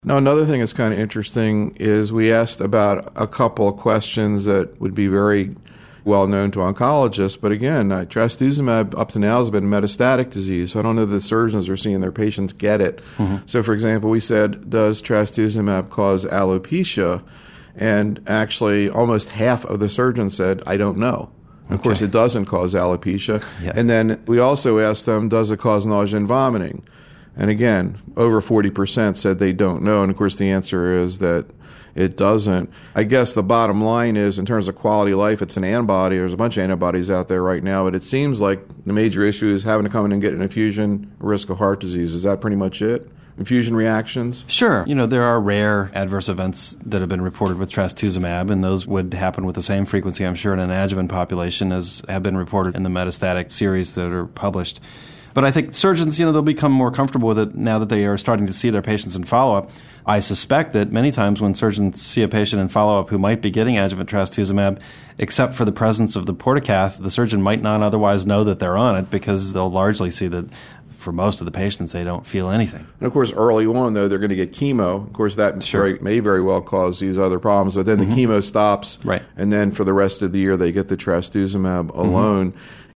Now, another thing that's kind of interesting is we asked about a couple of questions that would be very well known to oncologists, but again, trastuzumab up to now has been metastatic disease, so I don't know that the surgeons are seeing their patients get it. Mm-hmm. So, for example, we said, does trastuzumab cause alopecia? And actually, almost half of the surgeons said, I don't know. Okay. Of course, it doesn't cause alopecia. Yeah. And then we also asked them, does it cause nausea and vomiting? And again, over 40% said they don't know. And of course, the answer is that it doesn't. I guess the bottom line is, in terms of quality of life, it's an antibody. There's a bunch of antibodies out there right now, but it seems like the major issue is having to come in and get an infusion, risk of heart disease. Is that pretty much it? Infusion reactions? Sure. There are rare adverse events that have been reported with trastuzumab, and those would happen with the same frequency, I'm sure, in an adjuvant population as have been reported in the metastatic series that are published. But I think surgeons, they'll become more comfortable with it now that they are starting to see their patients in follow-up. I suspect that many times when surgeons see a patient in follow-up who might be getting adjuvant trastuzumab, except for the presence of the portacath, the surgeon might not otherwise know that they're on it because they'll largely see that for most of the patients, they don't feel anything. And of course, early on, though, they're going to get chemo. Of course, that may very well cause these other problems. But then the chemo stops, right, and then for the rest of the year, they get the trastuzumab alone.